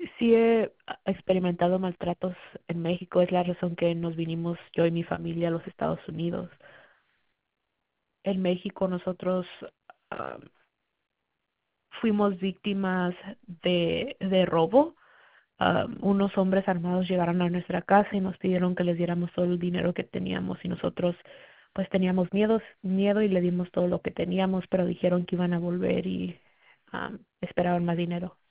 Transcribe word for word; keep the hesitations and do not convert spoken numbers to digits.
Sí he experimentado maltratos en México, es la razón que nos vinimos yo y mi familia a los Estados Unidos. En México nosotros ah, fuimos víctimas de, de robo. Ah, unos hombres armados llegaron a nuestra casa y nos pidieron que les diéramos todo el dinero que teníamos y nosotros pues teníamos miedos, miedo y le dimos todo lo que teníamos, pero dijeron que iban a volver y ah, esperaban más dinero.